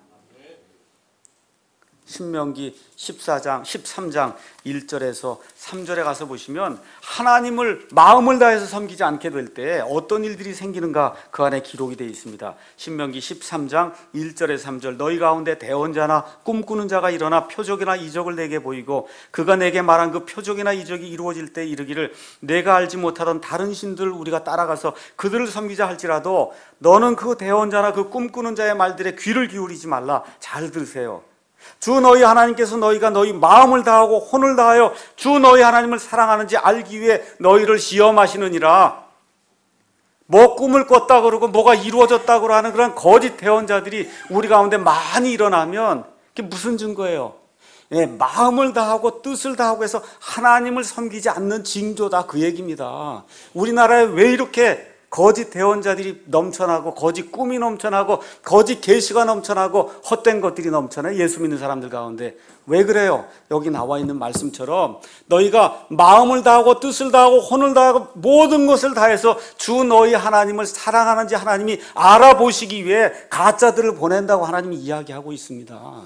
신명기 십사 장, 십삼 장 일 절에서 삼 절에 가서 보시면 하나님을 마음을 다해서 섬기지 않게 될 때 어떤 일들이 생기는가 그 안에 기록이 되어 있습니다. 신명기 십삼 장 일 절에서 삼 절 너희 가운데 대언자나 꿈꾸는 자가 일어나 표적이나 이적을 내게 보이고 그가 내게 말한 그 표적이나 이적이 이루어질 때 이르기를 내가 알지 못하던 다른 신들을 우리가 따라가서 그들을 섬기자 할지라도 너는 그 대언자나 그 꿈꾸는 자의 말들에 귀를 기울이지 말라. 잘 들으세요. 주 너희 하나님께서 너희가 너희 마음을 다하고 혼을 다하여 주 너희 하나님을 사랑하는지 알기 위해 너희를 시험하시느니라. 뭐 꿈을 꿨다 그러고 뭐가 이루어졌다 하는 그런 거짓 대언자들이 우리 가운데 많이 일어나면 그게 무슨 증거예요? 예, 마음을 다하고 뜻을 다하고 해서 하나님을 섬기지 않는 징조다 그 얘기입니다. 우리나라에 왜 이렇게 거짓 대언자들이 넘쳐나고 거짓 꿈이 넘쳐나고 거짓 계시가 넘쳐나고 헛된 것들이 넘쳐나요? 예수 믿는 사람들 가운데. 왜 그래요? 여기 나와 있는 말씀처럼 너희가 마음을 다하고 뜻을 다하고 혼을 다하고 모든 것을 다해서 주 너희 하나님을 사랑하는지 하나님이 알아보시기 위해 가짜들을 보낸다고 하나님이 이야기하고 있습니다.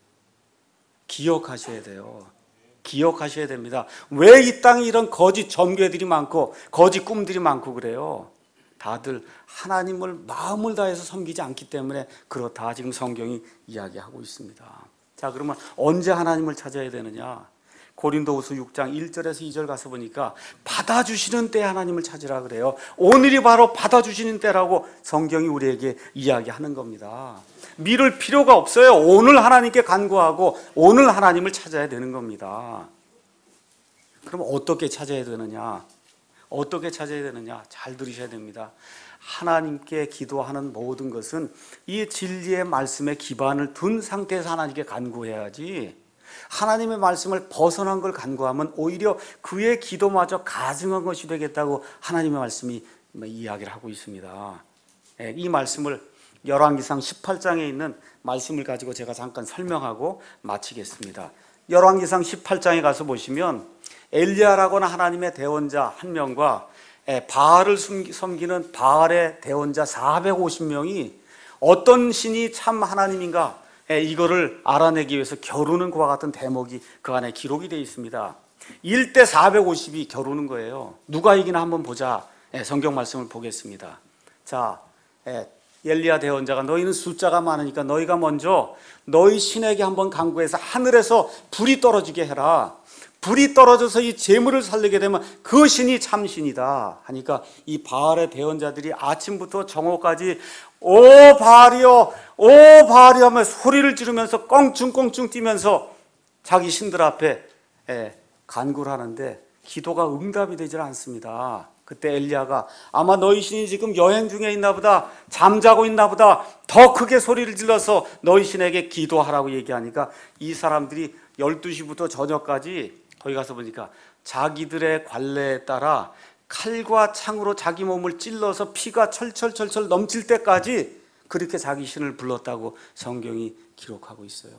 기억하셔야 돼요. 기억하셔야 됩니다. 왜 이 땅에 이런 거짓 점괘들이 많고 거짓 꿈들이 많고 그래요? 다들 하나님을 마음을 다해서 섬기지 않기 때문에 그렇다 지금 성경이 이야기하고 있습니다. 자, 그러면 언제 하나님을 찾아야 되느냐? 고린도후서 육 장 일 절에서 이 절 가서 보니까 받아주시는 때 하나님을 찾으라 그래요. 오늘이 바로 받아주시는 때라고 성경이 우리에게 이야기하는 겁니다. 미룰 필요가 없어요. 오늘 하나님께 간구하고 오늘 하나님을 찾아야 되는 겁니다. 그럼 어떻게 찾아야 되느냐? 어떻게 찾아야 되느냐? 잘 들으셔야 됩니다. 하나님께 기도하는 모든 것은 이 진리의 말씀에 기반을 둔 상태에서 하나님께 간구해야지, 하나님의 말씀을 벗어난 걸 간구하면 오히려 그의 기도마저 가증한 것이 되겠다고 하나님의 말씀이 이야기를 하고 있습니다. 이 말씀을 열왕기상 십팔 장에 있는 말씀을 가지고 제가 잠깐 설명하고 마치겠습니다. 열왕기상 십팔 장에 가서 보시면 엘리야라고는 하나님의 대원자 한 명과 바알을 섬기는 바알의 대원자 사백오십 명이 어떤 신이 참 하나님인가 이거를 알아내기 위해서 겨루는 것과 같은 대목이 그 안에 기록이 되어 있습니다. 일 대 사백오십이 겨루는 거예요. 누가 이기나 한번 보자. 성경 말씀을 보겠습니다. 자, 엘리야 대원자가 너희는 숫자가 많으니까 너희가 먼저 너희 신에게 한번 간구해서 하늘에서 불이 떨어지게 해라. 불이 떨어져서 이 재물을 살리게 되면 그 신이 참신이다 하니까 이 바알의 대원자들이 아침부터 정오까지 오 바알이여 오 바알이여 하며 소리를 지르면서 껑충껑충 뛰면서 자기 신들 앞에 간구를 하는데 기도가 응답이 되질 않습니다. 그때 엘리야가 아마 너희 신이 지금 여행 중에 있나 보다, 잠자고 있나 보다, 더 크게 소리를 질러서 너희 신에게 기도하라고 얘기하니까 이 사람들이 열두 시부터 저녁까지 거기 가서 보니까 자기들의 관례에 따라 칼과 창으로 자기 몸을 찔러서 피가 철철철철 넘칠 때까지 그렇게 자기 신을 불렀다고 성경이 기록하고 있어요.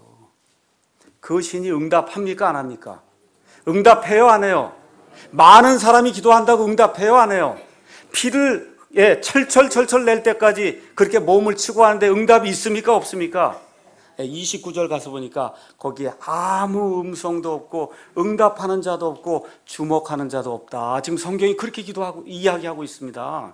그 신이 응답합니까 안 합니까? 응답해요 안 해요? 많은 사람이 기도한다고 응답해요 안 해요? 피를 예, 철철철철 낼 때까지 그렇게 몸을 치고 하는데 응답이 있습니까 없습니까? 이십구 절 가서 보니까 거기에 아무 음성도 없고 응답하는 자도 없고 주목하는 자도 없다. 지금 성경이 그렇게 기도하고 이야기하고 있습니다.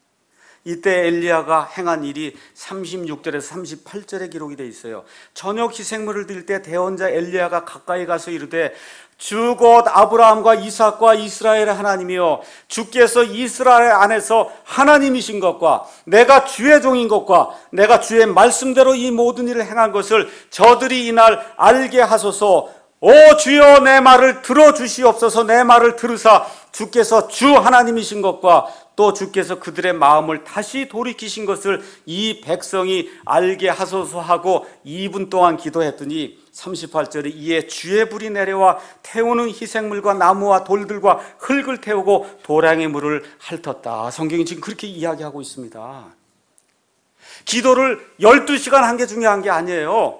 이때 엘리야가 행한 일이 삼십육 절에서 삼십팔 절에 기록이 되어 있어요. 저녁 희생물을 드릴 때 대원자 엘리야가 가까이 가서 이르되 주 곧 아브라함과 이삭과 이스라엘의 하나님이여 주께서 이스라엘 안에서 하나님이신 것과 내가 주의 종인 것과 내가 주의 말씀대로 이 모든 일을 행한 것을 저들이 이날 알게 하소서. 오 주여 내 말을 들어주시옵소서. 내 말을 들으사 주께서 주 하나님이신 것과 또 주께서 그들의 마음을 다시 돌이키신 것을 이 백성이 알게 하소서 하고 이 분 동안 기도했더니 삼십팔 절에 이에 주의 불이 내려와 태우는 희생물과 나무와 돌들과 흙을 태우고 도량의 물을 핥았다. 성경이 지금 그렇게 이야기하고 있습니다. 기도를 열두 시간 한 게 중요한 게 아니에요.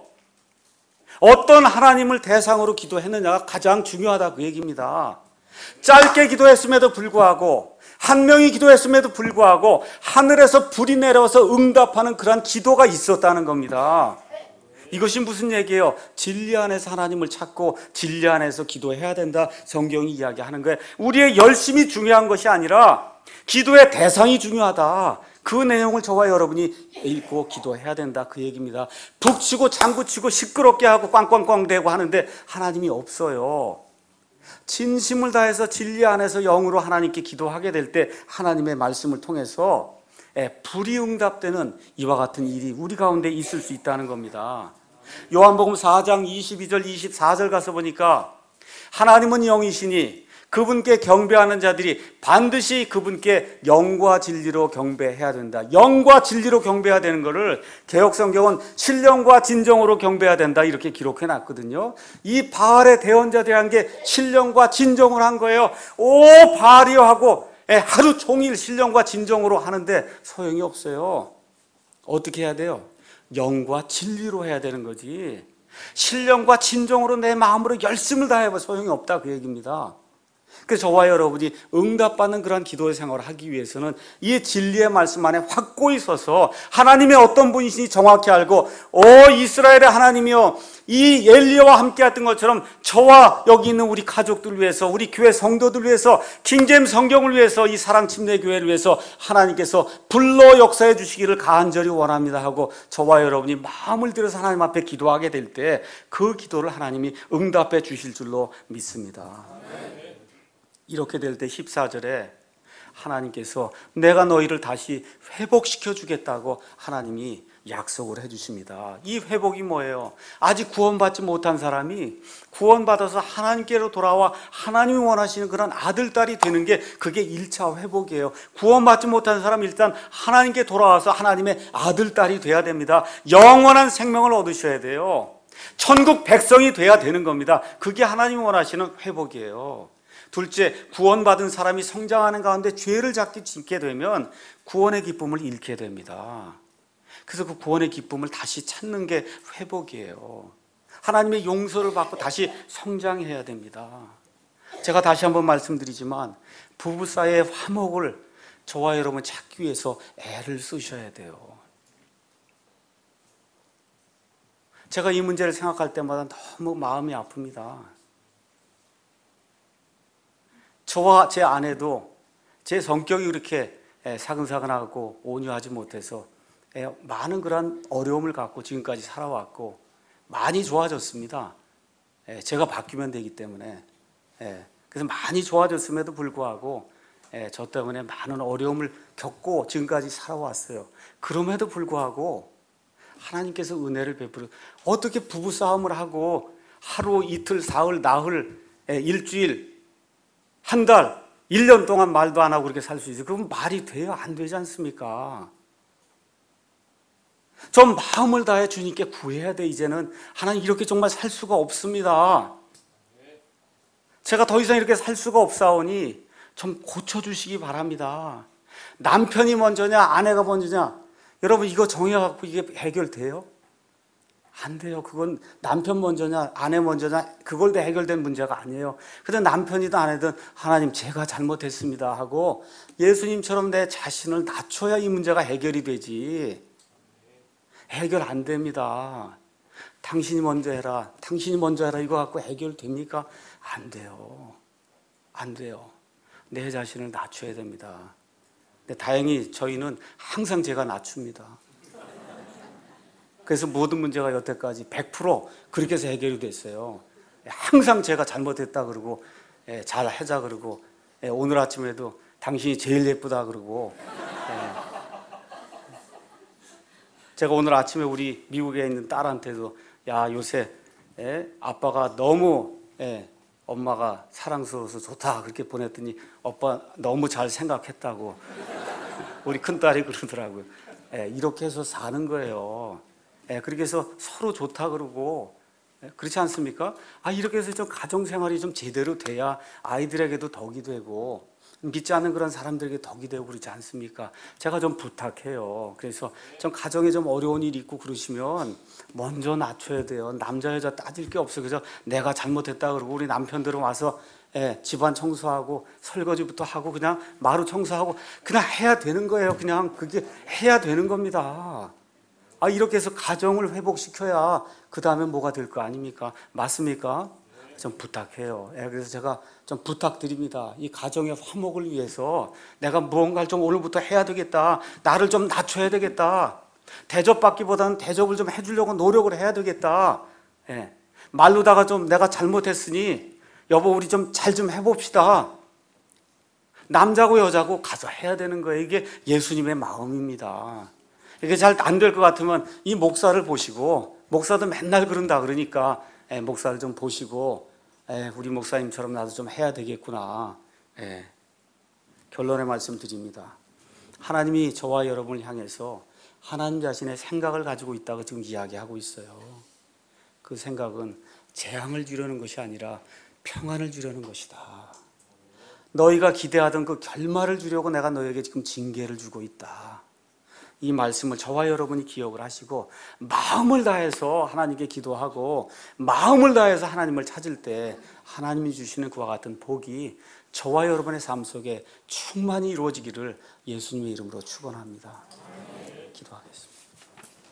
어떤 하나님을 대상으로 기도했느냐가 가장 중요하다 그 얘기입니다. 짧게 기도했음에도 불구하고 한 명이 기도했음에도 불구하고 하늘에서 불이 내려와서 응답하는 그러한 기도가 있었다는 겁니다. 이것이 무슨 얘기예요? 진리 안에서 하나님을 찾고 진리 안에서 기도해야 된다 성경이 이야기하는 거예요. 우리의 열심이 중요한 것이 아니라 기도의 대상이 중요하다. 그 내용을 저와 여러분이 읽고 기도해야 된다 그 얘기입니다. 북치고 장구치고 시끄럽게 하고 꽝꽝꽝 대고 하는데 하나님이 없어요. 진심을 다해서 진리 안에서 영으로 하나님께 기도하게 될 때 하나님의 말씀을 통해서 불이 응답되는 이와 같은 일이 우리 가운데 있을 수 있다는 겁니다. 요한복음 사 장 이십이 절 이십사 절 가서 보니까 하나님은 영이시니 그분께 경배하는 자들이 반드시 그분께 영과 진리로 경배해야 된다. 영과 진리로 경배해야 되는 것을 개역성경은 신령과 진정으로 경배해야 된다 이렇게 기록해 놨거든요. 이 바알의 대원자들이 한 게 신령과 진정을 한 거예요. 오 바알이여 하고 하루 종일 신령과 진정으로 하는데 소용이 없어요. 어떻게 해야 돼요? 영과 진리로 해야 되는 거지. 신령과 진정으로 내 마음으로 열심을 다해봐 소용이 없다 그 얘기입니다. 그래서 저와 여러분이 응답받는 그러한 기도의 생활을 하기 위해서는 이 진리의 말씀 안에 확고히 서서 하나님의 어떤 분이신지 정확히 알고, 오 이스라엘의 하나님이여, 이 엘리야와 함께 했던 것처럼 저와 여기 있는 우리 가족들 위해서, 우리 교회 성도들 위해서, 킹제임 성경을 위해서, 이 사랑 침례 교회를 위해서 하나님께서 불러 역사해 주시기를 간절히 원합니다 하고 저와 여러분이 마음을 들여서 하나님 앞에 기도하게 될 때 그 기도를 하나님이 응답해 주실 줄로 믿습니다. 이렇게 될 때 십사 절에 하나님께서 내가 너희를 다시 회복시켜 주겠다고 하나님이 약속을 해주십니다. 이 회복이 뭐예요? 아직 구원받지 못한 사람이 구원받아서 하나님께로 돌아와 하나님이 원하시는 그런 아들, 딸이 되는 게 그게 일 차 회복이에요. 구원받지 못한 사람은 일단 하나님께 돌아와서 하나님의 아들, 딸이 돼야 됩니다. 영원한 생명을 얻으셔야 돼요. 천국 백성이 돼야 되는 겁니다. 그게 하나님이 원하시는 회복이에요. 둘째, 구원받은 사람이 성장하는 가운데 죄를 자꾸 짓게 되면 구원의 기쁨을 잃게 됩니다. 그래서 그 구원의 기쁨을 다시 찾는 게 회복이에요. 하나님의 용서를 받고 다시 성장해야 됩니다. 제가 다시 한번 말씀드리지만 부부 사이의 화목을 저와 여러분 찾기 위해서 애를 쓰셔야 돼요. 제가 이 문제를 생각할 때마다 너무 마음이 아픕니다. 저와 제 아내도 제 성격이 그렇게 사근사근하고 온유하지 못해서 많은 그런 어려움을 갖고 지금까지 살아왔고 많이 좋아졌습니다. 제가 바뀌면 되기 때문에. 그래서 많이 좋아졌음에도 불구하고 저 때문에 많은 어려움을 겪고 지금까지 살아왔어요. 그럼에도 불구하고 하나님께서 은혜를 베풀어 어떻게 부부싸움을 하고 하루, 이틀, 사흘, 나흘, 일주일, 한 달, 일 년 동안 말도 안 하고 그렇게 살 수 있어요? 그럼 말이 돼요? 안 되지 않습니까? 좀 마음을 다해 주님께 구해야 돼. 이제는 하나님 이렇게 정말 살 수가 없습니다. 제가 더 이상 이렇게 살 수가 없사오니 좀 고쳐주시기 바랍니다. 남편이 먼저냐 아내가 먼저냐, 여러분 이거 정해갖고 이게 해결돼요? 안 돼요. 그건 남편 먼저냐 아내 먼저냐 그걸 다 해결된 문제가 아니에요. 근데 남편이든 아내든 하나님 제가 잘못했습니다 하고 예수님처럼 내 자신을 낮춰야 이 문제가 해결이 되지. 해결 안 됩니다. 당신이 먼저 해라, 당신이 먼저 해라 이거 갖고 해결됩니까? 안 돼요. 안 돼요. 내 자신을 낮춰야 됩니다. 근데 다행히 저희는 항상 제가 낮춥니다. 그래서 모든 문제가 여태까지 백 퍼센트 그렇게 해서 해결이 됐어요. 항상 제가 잘못했다 그러고 잘 하자 그러고 오늘 아침에도 당신이 제일 예쁘다 그러고 제가 오늘 아침에 우리 미국에 있는 딸한테도 야 요새 아빠가 너무 엄마가 사랑스러워서 좋다 그렇게 보냈더니 오빠 너무 잘 생각했다고 우리 큰딸이 그러더라고요. 이렇게 해서 사는 거예요. 그렇게 해서 서로 좋다 그러고 그렇지 않습니까? 아 이렇게 해서 좀 가정생활이 좀 제대로 돼야 아이들에게도 덕이 되고 믿지 않는 그런 사람들에게 덕이 되고 그렇지 않습니까? 제가 좀 부탁해요. 그래서 좀 가정에 좀 어려운 일이 있고 그러시면 먼저 낮춰야 돼요. 남자 여자 따질 게 없어요. 그래서 내가 잘못했다 그러고 우리 남편들은 와서 예, 집안 청소하고 설거지부터 하고 그냥 마루 청소하고 그냥 해야 되는 거예요. 그냥 그게 해야 되는 겁니다. 아 이렇게 해서 가정을 회복시켜야 그 다음에 뭐가 될 거 아닙니까? 맞습니까? 좀 부탁해요. 예, 그래서 제가 좀 부탁드립니다. 이 가정의 화목을 위해서 내가 무언가를 좀 오늘부터 해야 되겠다. 나를 좀 낮춰야 되겠다. 대접받기보다는 대접을 좀 해주려고 노력을 해야 되겠다. 예, 말로다가 좀 내가 잘못했으니 여보 우리 좀 잘 좀 해봅시다. 남자고 여자고 가서 해야 되는 거예요. 이게 예수님의 마음입니다. 이게 잘 안 될 것 같으면 이 목사를 보시고, 목사도 맨날 그런다 그러니까 에, 목사를 좀 보시고 에, 우리 목사님처럼 나도 좀 해야 되겠구나. 에. 결론의 말씀 드립니다. 하나님이 저와 여러분을 향해서 하나님 자신의 생각을 가지고 있다고 지금 이야기하고 있어요. 그 생각은 재앙을 주려는 것이 아니라 평안을 주려는 것이다. 너희가 기대하던 그 결말을 주려고 내가 너희에게 지금 징계를 주고 있다. 이 말씀을 저와 여러분이 기억을 하시고 마음을 다해서 하나님께 기도하고 마음을 다해서 하나님을 찾을 때 하나님이 주시는 그와 같은 복이 저와 여러분의 삶 속에 충만히 이루어지기를 예수님의 이름으로 축원합니다. 기도하겠습니다.